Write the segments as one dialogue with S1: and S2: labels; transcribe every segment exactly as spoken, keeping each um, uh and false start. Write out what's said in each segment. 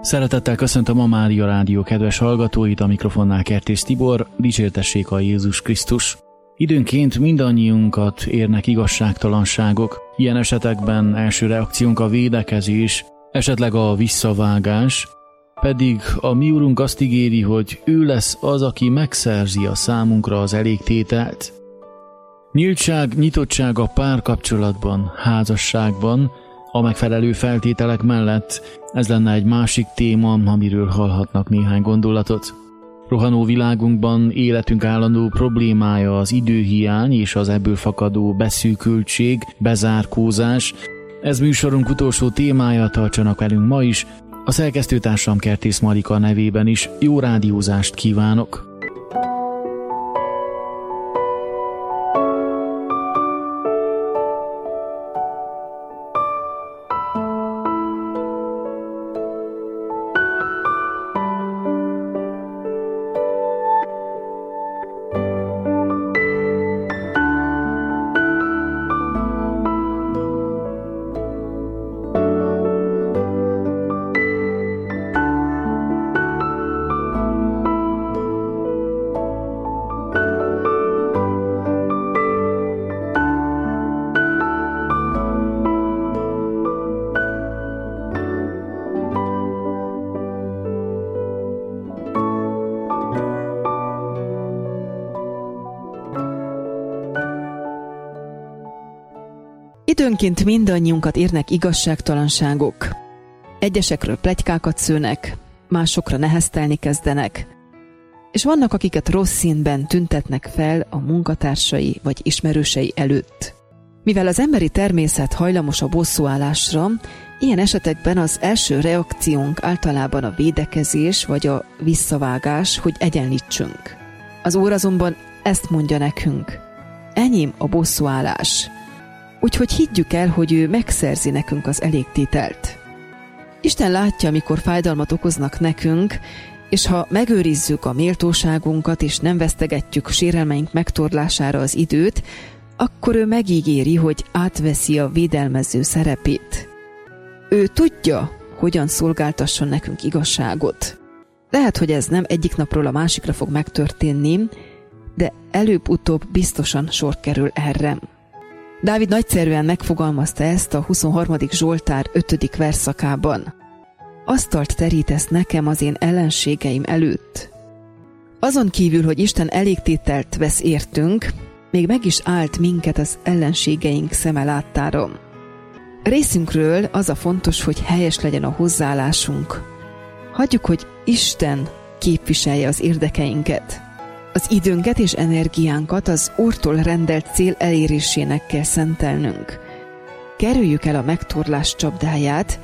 S1: Szeretettel köszöntöm a Mária Rádió kedves hallgatóit, a mikrofonnál Kertész Tibor, dicsértessék a Jézus Krisztus. Időnként mindannyiunkat érnek igazságtalanságok, ilyen esetekben első reakciónk a védekezés, esetleg a visszavágás, pedig a mi Urunk azt ígéri, hogy ő lesz az, aki megszerzi a számunkra az elégtételt. Nyíltság, nyitottság a párkapcsolatban, házasságban, a megfelelő feltételek mellett, ez lenne egy másik téma, amiről hallhatnak néhány gondolatot. Rohanó világunkban életünk állandó problémája az időhiány és az ebből fakadó beszűkültség, bezárkózás. Ez műsorunk utolsó témája, tartsanak velünk ma is. A szerkesztőtársam Kertész Marika nevében is jó rádiózást kívánok!
S2: Időnként mindannyiunkat érnek igazságtalanságok. Egyesekről pletykákat szőnek, másokra neheztelni kezdenek, és vannak, akiket rossz színben tüntetnek fel a munkatársai vagy ismerősei előtt. Mivel az emberi természet hajlamos a bosszúállásra, ilyen esetekben az első reakciónk általában a védekezés vagy a visszavágás, hogy egyenlítsünk. Az Úr azonban ezt mondja nekünk: enyém a bosszúállás. Úgyhogy higgyük el, hogy ő megszerzi nekünk az elégtételt. Isten látja, amikor fájdalmat okoznak nekünk, és ha megőrizzük a méltóságunkat, és nem vesztegetjük sérelmeink megtorlására az időt, akkor ő megígéri, hogy átveszi a védelmező szerepét. Ő tudja, hogyan szolgáltasson nekünk igazságot. Lehet, hogy ez nem egyik napról a másikra fog megtörténni, de előbb-utóbb biztosan sor kerül erre. Dávid nagyszerűen megfogalmazta ezt a huszonharmadik Zsoltár ötödik versszakában. Asztalt terítesz nekem az én ellenségeim előtt. Azon kívül, hogy Isten elégtételt vesz értünk, még meg is állt minket az ellenségeink szeme láttára. Részünkről az a fontos, hogy helyes legyen a hozzáállásunk. Hagyjuk, hogy Isten képviselje az érdekeinket. Az időnket és energiánkat az Úrtól rendelt cél elérésének kell szentelnünk. Kerüljük el a megtorlás csapdáját,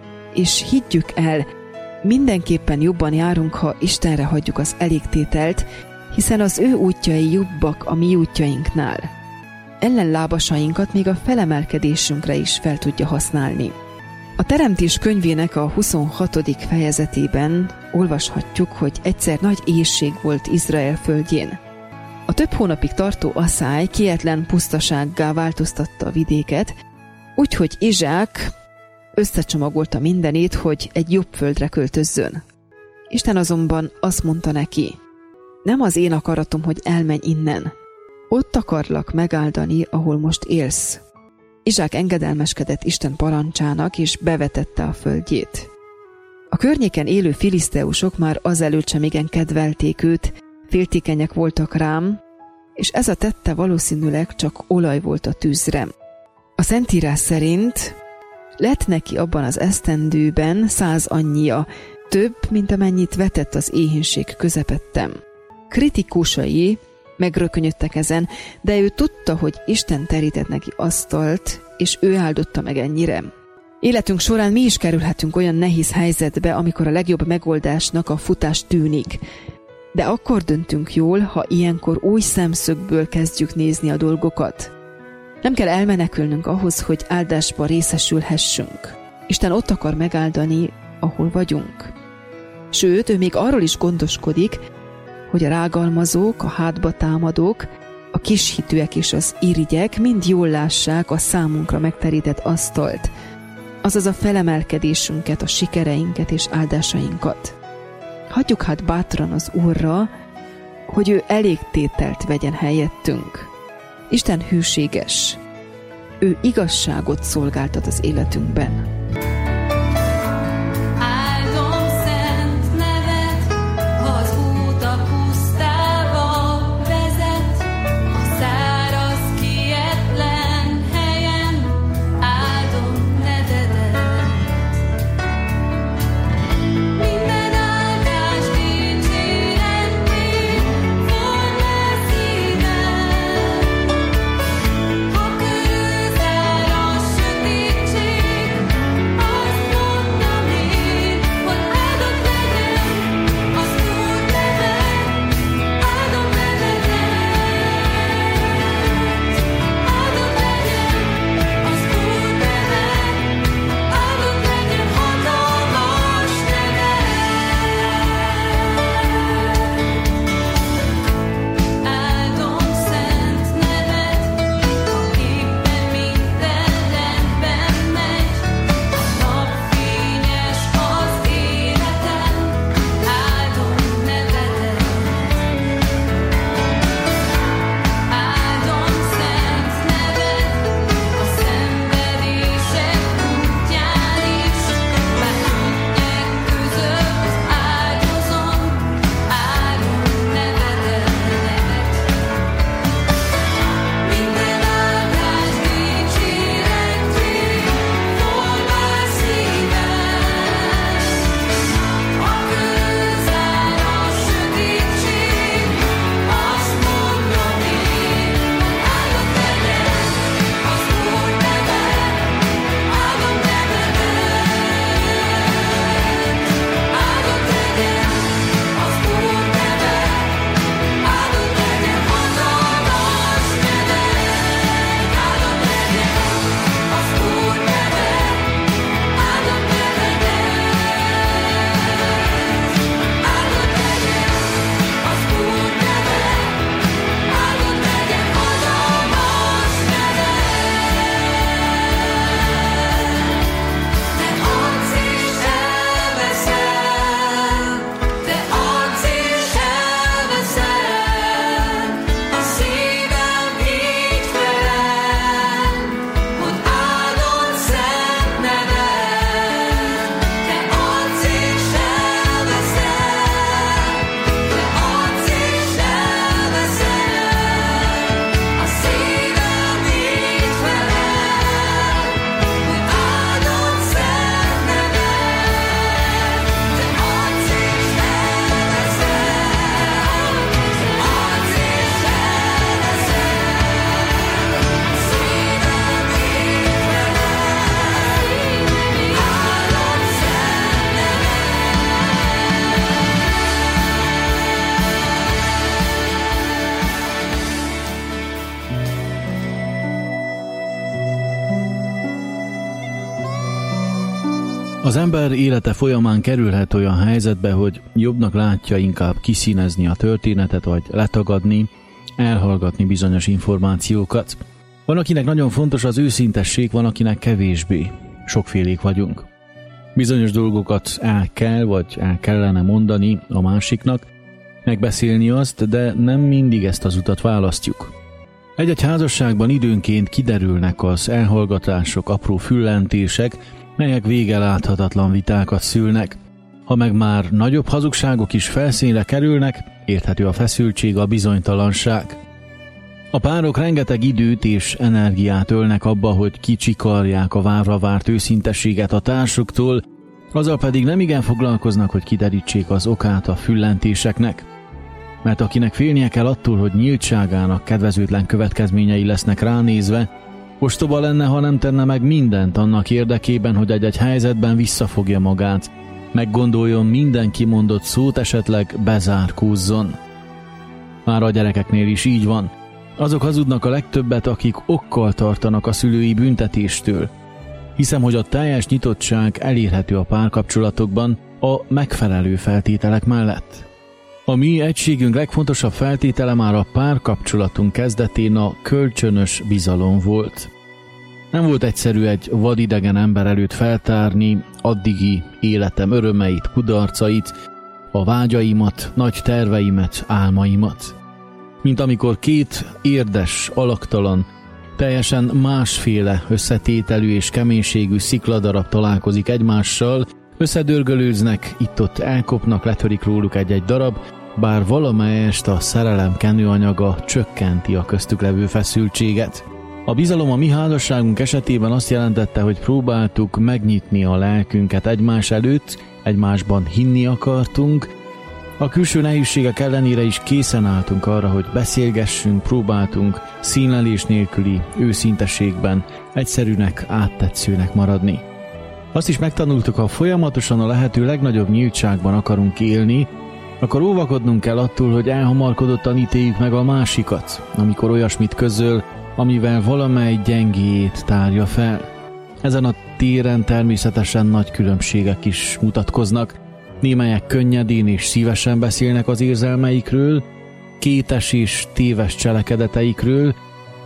S2: és higgyük el, mindenképpen jobban járunk, ha Istenre hagyjuk az elégtételt, hiszen az ő útjai jobbak a mi útjainknál. Ellenlábasainkat még a felemelkedésünkre is fel tudja használni. A Teremtés könyvének a huszonhatodik fejezetében olvashatjuk, hogy egyszer nagy éhség volt Izrael földjén. A több hónapig tartó aszály kietlen pusztasággá változtatta a vidéket, úgyhogy Izsák összecsomagolta mindenét, hogy egy jobb földre költözzön. Isten azonban azt mondta neki: nem az én akaratom, hogy elmenj innen. Ott akarlak megáldani, ahol most élsz. Izsák engedelmeskedett Isten parancsának, és bevetette a földjét. A környéken élő filiszteusok már azelőtt sem igen kedvelték őt, féltékenyek voltak rám, és ez a tette valószínűleg csak olaj volt a tűzre. A Szentírás szerint lett neki abban az esztendőben száz annyia, több, mint amennyit vetett az éhínség közepettem. Kritikusai megrökönyödtek ezen, de ő tudta, hogy Isten terített neki asztalt, és ő áldotta meg ennyire. Életünk során mi is kerülhetünk olyan nehéz helyzetbe, amikor a legjobb megoldásnak a futás tűnik. De akkor döntünk jól, ha ilyenkor új szemszögből kezdjük nézni a dolgokat. Nem kell elmenekülnünk ahhoz, hogy áldásba részesülhessünk. Isten ott akar megáldani, ahol vagyunk. Sőt, ő még arról is gondoskodik, hogy a rágalmazók, a hátba támadók, a kishitűek és az irigyek mind jól lássák a számunkra megterített asztalt. azaz a felemelkedésünket, a sikereinket és áldásainkat. Hagyjuk hát bátran az Úrra, hogy ő elégtételt vegyen helyettünk. Isten hűséges, ő igazságot szolgáltat az életünkben.
S1: Az ember élete folyamán kerülhet olyan helyzetbe, hogy jobbnak látja inkább kiszínezni a történetet, vagy letagadni, elhallgatni bizonyos információkat. Van, akinek nagyon fontos az őszintesség, van, akinek kevésbé. Sokfélék vagyunk. Bizonyos dolgokat el kell, vagy el kellene mondani a másiknak, megbeszélni azt, de nem mindig ezt az utat választjuk. Egy-egy házasságban időnként kiderülnek az elhallgatások, apró füllentések, melyek vége láthatatlan vitákat szülnek. Ha meg már nagyobb hazugságok is felszínre kerülnek, érthető a feszültség, a bizonytalanság. A párok rengeteg időt és energiát ölnek abba, hogy kicsikarják a várva várt őszintességet a társuktól, azzal pedig nem igen foglalkoznak, hogy kiderítsék az okát a füllentéseknek. Mert akinek félnie kell attól, hogy nyíltságának kedvezőtlen következményei lesznek ránézve, ostoba lenne, ha nem tenne meg mindent annak érdekében, hogy egy-egy helyzetben visszafogja magát, meggondoljon minden kimondott szót, esetleg bezárkózzon. Már a gyerekeknél is így van. Azok hazudnak a legtöbbet, akik okkal tartanak a szülői büntetéstől. Hiszem, hogy a teljes nyitottság elérhető a párkapcsolatokban a megfelelő feltételek mellett. A mi egységünk legfontosabb feltétele már a párkapcsolatunk kezdetén a kölcsönös bizalom volt. Nem volt egyszerű egy vadidegen ember előtt feltárni addigi életem örömeit, kudarcait, a vágyaimat, nagy terveimet, álmaimat. Mint amikor két érdes, alaktalan, teljesen másféle összetételű és keménységű szikladarab találkozik egymással, összedörgölőznek, itt-ott elkopnak, letörik róluk egy-egy darab, bár valamelyest a szerelem kenőanyaga csökkenti a köztük levő feszültséget. A bizalom a mi házasságunk esetében azt jelentette, hogy próbáltuk megnyitni a lelkünket egymás előtt, egymásban hinni akartunk. A külső nehézségek ellenére is készen álltunk arra, hogy beszélgessünk, próbáltunk színlelés nélküli őszintességben egyszerűnek, áttetszőnek maradni. Azt is megtanultuk, ha folyamatosan a lehető legnagyobb nyíltságban akarunk élni, akkor óvakodnunk kell attól, hogy elhamarkodottan ítéljük meg a másikat, amikor olyasmit közöl, amivel valamely gyengéjét tárja fel. Ezen a téren természetesen nagy különbségek is mutatkoznak. Némelyek könnyedén és szívesen beszélnek az érzelmeikről, kétes és téves cselekedeteikről,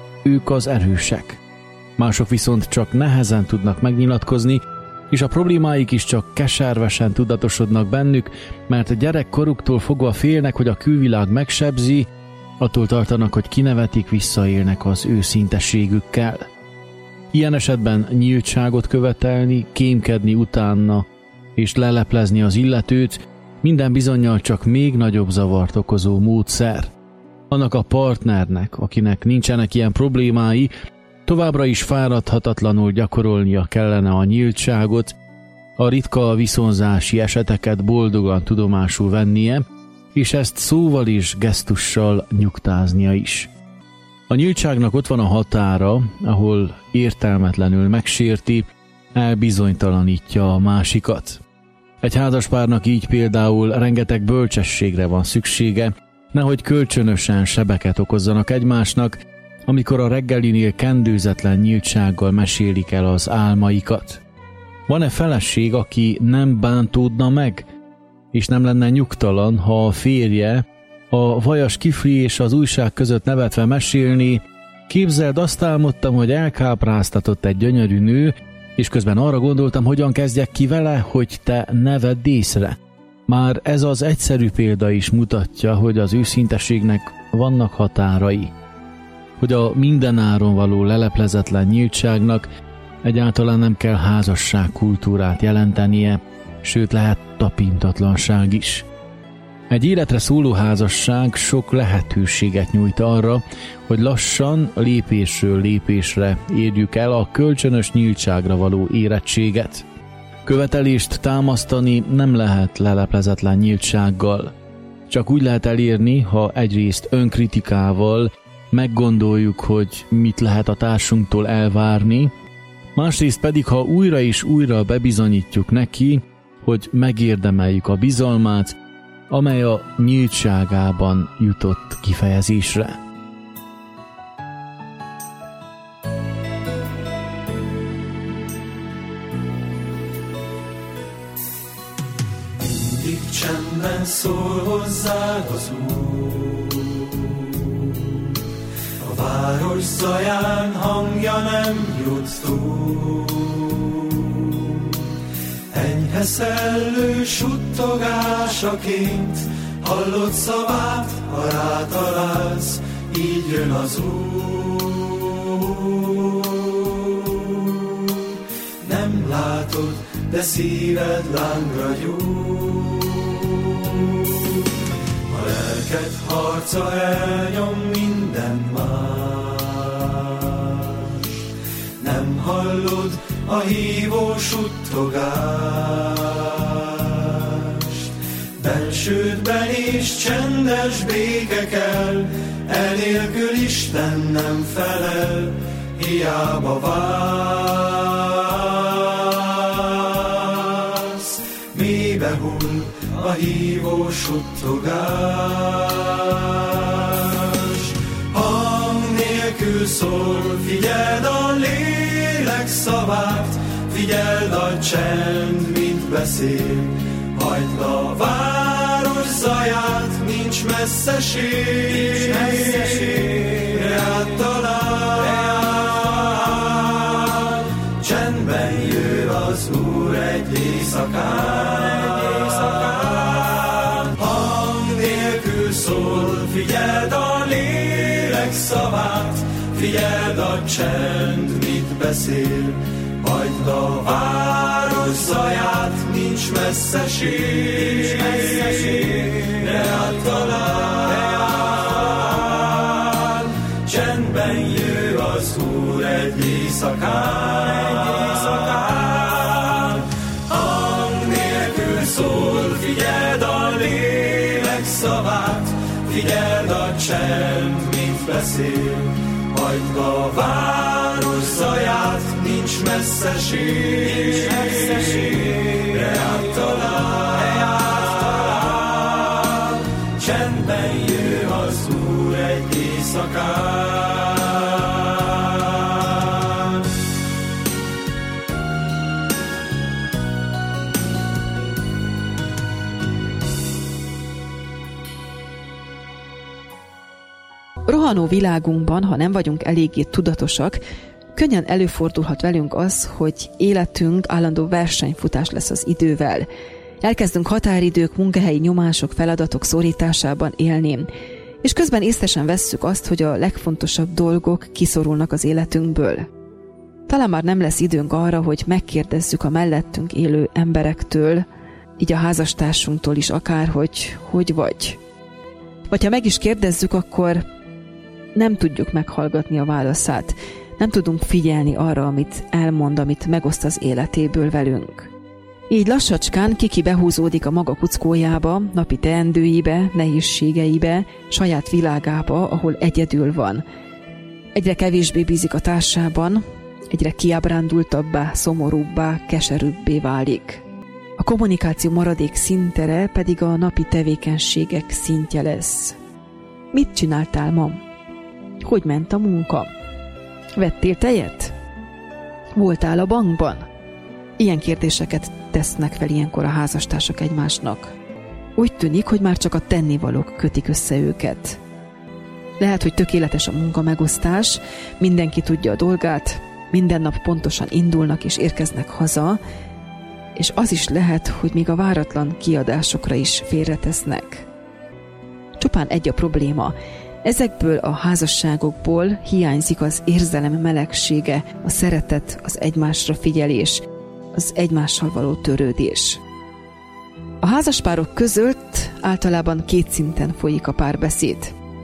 S1: ők az erősek. Mások viszont csak nehezen tudnak megnyilatkozni, és a problémáik is csak keservesen tudatosodnak bennük, mert gyerekkoruktól fogva félnek, hogy a külvilág megsebzi, attól tartanak, hogy kinevetik, visszaélnek az őszintességükkel. Ilyen esetben nyíltságot követelni, kémkedni utána és leleplezni az illetőt minden bizonnyal csak még nagyobb zavart okozó módszer. Annak a partnernek, akinek nincsenek ilyen problémái, továbbra is fáradhatatlanul gyakorolnia kellene a nyíltságot, a ritka viszonzási eseteket boldogan tudomásul vennie, és ezt szóval és gesztussal nyugtáznia is. A nyíltságnak ott van a határa, ahol értelmetlenül megsérti, elbizonytalanítja a másikat. Egy házaspárnak így például rengeteg bölcsességre van szüksége, nehogy kölcsönösen sebeket okozzanak egymásnak, amikor a reggelinél kendőzetlen nyíltsággal mesélik el az álmaikat. Van-e feleség, aki nem bántódna meg, és nem lenne nyugtalan, ha a férje a vajas kifli és az újság között nevetve mesélni: képzeld, azt álmodtam, hogy elkápráztatott egy gyönyörű nő, és közben arra gondoltam, hogyan kezdjek ki vele, hogy te ne vedd észre. Már ez az egyszerű példa is mutatja, hogy az őszintességnek vannak határai, hogy a mindenáron való leleplezetlen nyíltságnak egyáltalán nem kell házasság kultúrát jelentenie, sőt lehet tapintatlanság is. Egy életre szóló házasság sok lehetőséget nyújt arra, hogy lassan, lépésről lépésre érjük el a kölcsönös nyíltságra való érettséget. Követelést támasztani nem lehet leleplezetlen nyíltsággal. Csak úgy lehet elérni, ha egyrészt önkritikával meggondoljuk, hogy mit lehet a társunktól elvárni, másrészt pedig, ha újra és újra bebizonyítjuk neki, hogy megérdemeljük a bizalmát, amely a nyíltságában jutott kifejezésre.
S3: Mindig csendben szól hozzád az Úr, a város zaján hangja nem jut túl. Enyhe szellő suttogásaként hallod szavát, ha rátalálsz, így jön az Úr. Nem látod, de szíved lángra gyúl. A lelked harca elnyom minden más. Nem hallod a hívó suttogást, bensődben is csendes béke kell, enélkül Isten nem felel, hiába vársz. Mélybe hull a hívó suttogás, hang nélkül szól, figyeld a lélek szavát, figyeld a csend, mint beszél, hagyd a város zaját, nincs messzeség, rád talál. Csendben jő az Úr egy éjszakán, hang nélkül szól, figyeld a lélek szavát, figyeld a csend, mit beszél, hagyd a város zaját, nincs messzeség, reád talál. Csendben jő az Úr egy éjszakán, hang nélkül szól, figyeld a lélek szavát, figyeld a csend, mit beszél, hagyd a város zaját, nincs messzeség, reád talál. Csendben jő az Úr egy éjszakán.
S2: Rohanó világunkban, ha nem vagyunk eléggé tudatosak, könnyen előfordulhat velünk az, hogy életünk állandó versenyfutás lesz az idővel. Elkezdünk határidők, munkahelyi nyomások, feladatok szorításában élni, és közben észresen vesszük azt, hogy a legfontosabb dolgok kiszorulnak az életünkből. Talán már nem lesz időnk arra, hogy megkérdezzük a mellettünk élő emberektől, így a házastársunktól is akár, hogy hogy vagy. Vagy ha meg is kérdezzük, akkor nem tudjuk meghallgatni a válaszát. Nem tudunk figyelni arra, amit elmond, amit megoszt az életéből velünk. Így lassacskán Kiki behúzódik a maga kuckójába, napi teendőibe, nehézségeibe, saját világába, ahol egyedül van. Egyre kevésbé bízik a társában, egyre kiábrándultabbá, szomorúbbá, keserűbbé válik. A kommunikáció maradék szintere pedig a napi tevékenységek szintje lesz. Mit csináltál, ma? Hogy ment a munka? Vettél tejet? Voltál a bankban? Ilyen kérdéseket tesznek fel ilyenkor a házastársak egymásnak. Úgy tűnik, hogy már csak a tennivalók kötik össze őket. Lehet, hogy tökéletes a munkamegosztás, mindenki tudja a dolgát, minden nap pontosan indulnak és érkeznek haza, és az is lehet, hogy még a váratlan kiadásokra is félretesznek. Csupán egy a probléma. Ezekből a házasságokból hiányzik az érzelem melegsége, a szeretet, az egymásra figyelés, az egymással való törődés. A házaspárok között általában két szinten folyik a párbeszéd.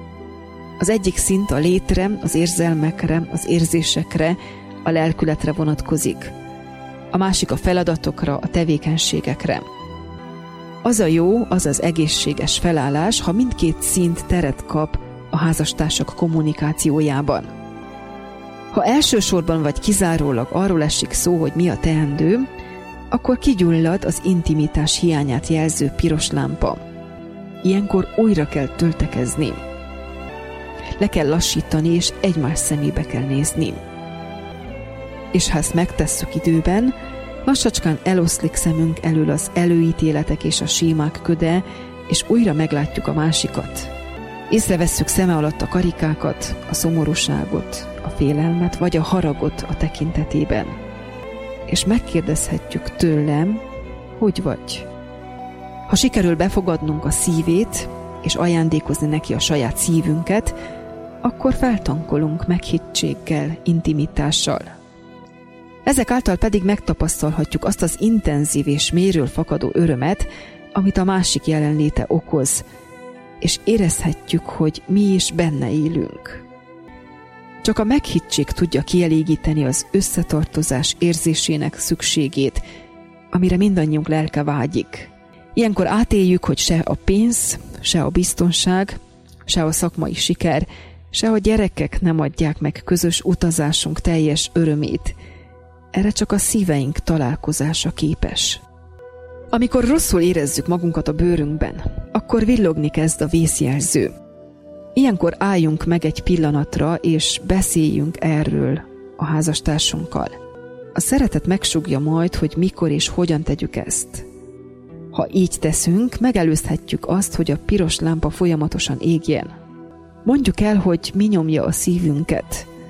S2: Az egyik szint a létre, az érzelmekre, az érzésekre, a lelkületre vonatkozik. A másik a feladatokra, a tevékenységekre. Az a jó, az az egészséges felállás, ha mindkét szint teret kap a házastársak kommunikációjában. Ha elsősorban vagy kizárólag arról esik szó, hogy mi a teendő, akkor kigyullad az intimitás hiányát jelző piros lámpa. Ilyenkor újra kell töltekezni. Le kell lassítani, és egymás szemébe kell nézni. És ha ezt megtesszük időben, lassacskán eloszlik szemünk elől az előítéletek és a sémák köde, és újra meglátjuk a másikat. Észrevesszük szeme alatt a karikákat, a szomorúságot, a félelmet, vagy a haragot a tekintetében. És megkérdezhetjük tőlem, hogy vagy. Ha sikerül befogadnunk a szívét, és ajándékozni neki a saját szívünket, akkor feltankolunk meghittséggel, intimitással. Ezek által pedig megtapasztalhatjuk azt az intenzív és mélyről fakadó örömet, amit a másik jelenléte okoz, és érezhetjük, hogy mi is benne élünk. Csak a meghittség tudja kielégíteni az összetartozás érzésének szükségét, amire mindannyiunk lelke vágyik. Ilyenkor átéljük, hogy se a pénz, se a biztonság, se a szakmai siker, se a gyerekek nem adják meg közös utazásunk teljes örömét. Erre csak a szíveink találkozása képes. Amikor rosszul érezzük magunkat a bőrünkben, akkor villogni kezd a vészjelző. Ilyenkor álljunk meg egy pillanatra, és beszéljünk erről a házastársunkkal. A szeretet megsúgja majd, hogy mikor és hogyan tegyük ezt. Ha így teszünk, megelőzhetjük azt, hogy a piros lámpa folyamatosan égjen. Mondjuk el, hogy mi nyomja a szívünket.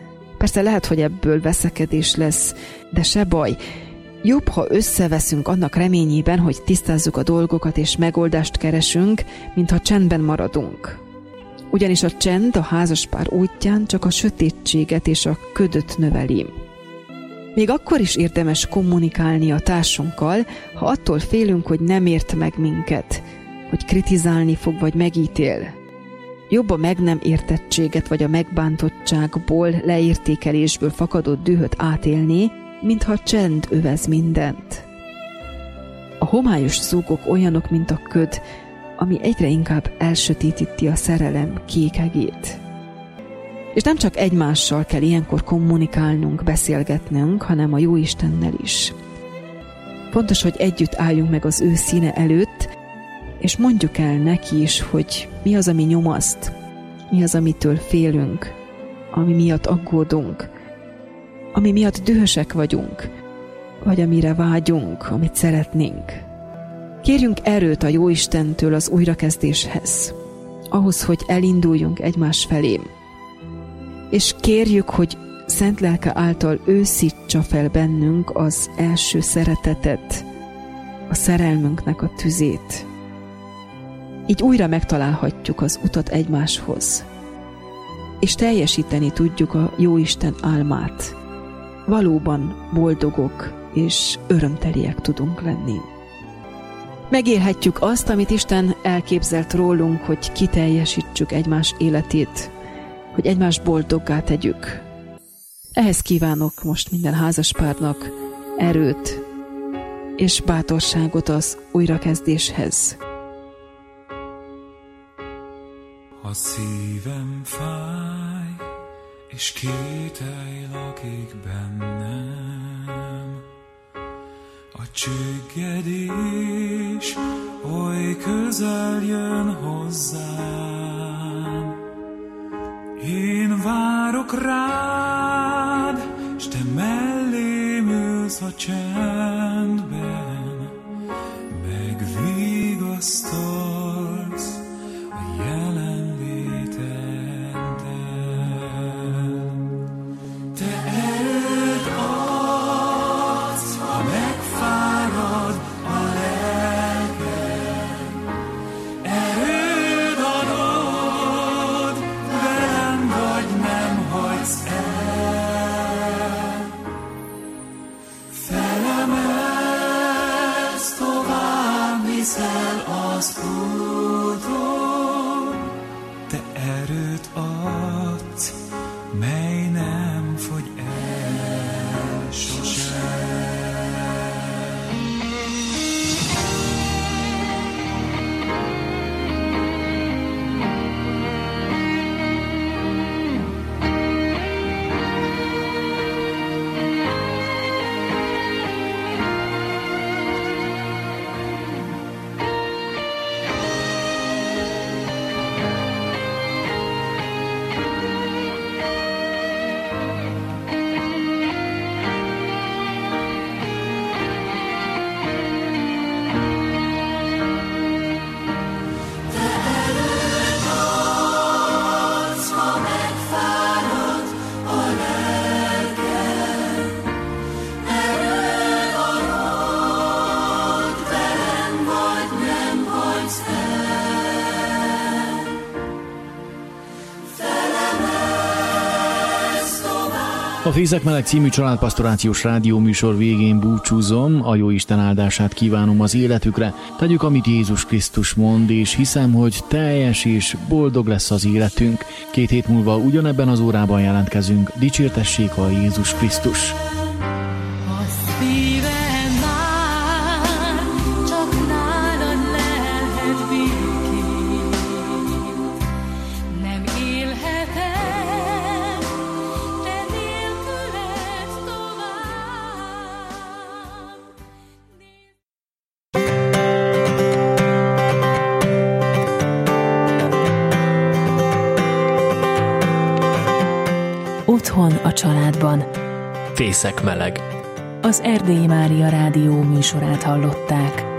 S2: Persze lehet, hogy ebből veszekedés lesz, de se baj. Jobb, ha összeveszünk annak reményében, hogy tisztázzuk a dolgokat és megoldást keresünk, mint ha csendben maradunk. Ugyanis a csend a házaspár útján csak a sötétséget és a ködöt növeli. Még akkor is érdemes kommunikálni a társunkkal, ha attól félünk, hogy nem ért meg minket, hogy kritizálni fog vagy megítél. Jobb a meg nem értettséget vagy a megbántottságból, leértékelésből fakadott dühöt átélni, mintha csend övez mindent. A homályos zúgok olyanok, mint a köd, ami egyre inkább elsötétíti a szerelem kékegét. És nem csak egymással kell ilyenkor kommunikálnunk, beszélgetnünk, hanem a Jóistennel is. Fontos, hogy együtt álljunk meg az ő színe előtt, és mondjuk el neki is, hogy mi az, ami nyomaszt, mi az, amitől félünk, ami miatt aggódunk, ami miatt dühösek vagyunk, vagy amire vágyunk, amit szeretnénk. Kérjünk erőt a Jóistentől az újrakezdéshez, ahhoz, hogy elinduljunk egymás felé. És kérjük, hogy szent lelke által ő szítsa fel bennünk az első szeretetet, a szerelmünknek a tüzét. Így újra megtalálhatjuk az utat egymáshoz, és teljesíteni tudjuk a Jóisten álmát. Valóban boldogok és örömteliek tudunk lenni. Megélhetjük azt, amit Isten elképzelt rólunk, hogy kiteljesítsük egymás életét, hogy egymás boldoggá tegyük. Ehhez kívánok most minden házaspárnak erőt és bátorságot az újrakezdéshez.
S3: A szívem fáj, és kételj lakik bennem. A csüggedés oly közel jön hozzám. Én várok rád, s te mellém ülsz a csendben, megvigasztalsz a jelenléteddel. Te erőt adsz, ha megfárad a lelkem. Erőt adod, velem vagy nem hagysz el. Felemelsz, tovább viszel az úton. Te erőt adsz, mely nem fogy el sosem.
S1: A Fészek Meleg című családpastorációs rádió műsor végén búcsúzom, a Jóisten áldását kívánom az életükre. Tegyük, amit Jézus Krisztus mond, és hiszem, hogy teljes és boldog lesz az életünk. Két hét múlva ugyanebben az órában jelentkezünk. Dicsértessék a Jézus Krisztus!
S4: Otthon a családban.
S5: Fészek Meleg.
S4: Az Erdélyi Mária Rádió műsorát hallották.